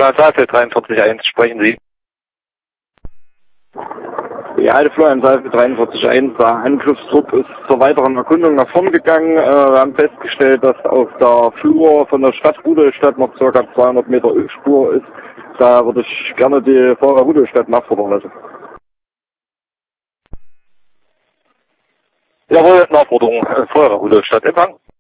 Florian Saalfeld 43.1, sprechen Sie. Ja, Alte Florian Saalfeld 43.1, der Angriffstrupp ist zur weiteren Erkundung nach vorn gegangen. Wir haben festgestellt, dass auf der Flur von der Stadt Rudolstadt noch ca. 200 Meter Ölspur ist. Da würde ich gerne die Feuerwehr Rudolstadt nachfordern lassen. Jawohl, Nachforderung, Feuerwehr Rudolstadt, Empfang.